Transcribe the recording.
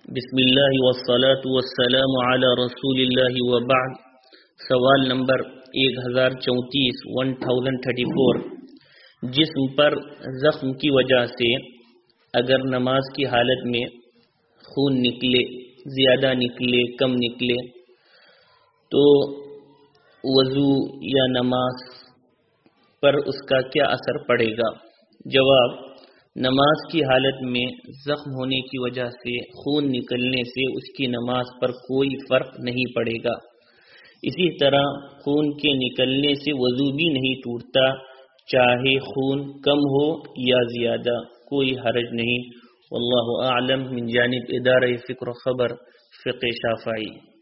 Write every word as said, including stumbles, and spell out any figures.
बिस्मिल्लाहि वस्सलातु वस्सलामु अला रसूलिल्लाहि व बाद। सवाल नंबर एक हज़ार चौंतीस वन थाउजेंड थर्टी फोर। जिस्म पर जख्म की वजह से अगर नमाज की हालत में खून निकले, ज़्यादा निकले, कम निकले, तो वज़ू या नमाज पर उसका क्या असर पड़ेगा? जवाब, नमाज की हालत में जख्म होने की वजह से खून निकलने से उसकी नमाज पर कोई फर्क नहीं पड़ेगा। इसी तरह खून के निकलने से वज़ू भी नहीं टूटता, चाहे खून कम हो या ज़्यादा, कोई हरज नहीं। वल्लाहु आलम। मिन जानिब इदारा फ़िक्र खबर फ़िक़्ह शाफ़ई।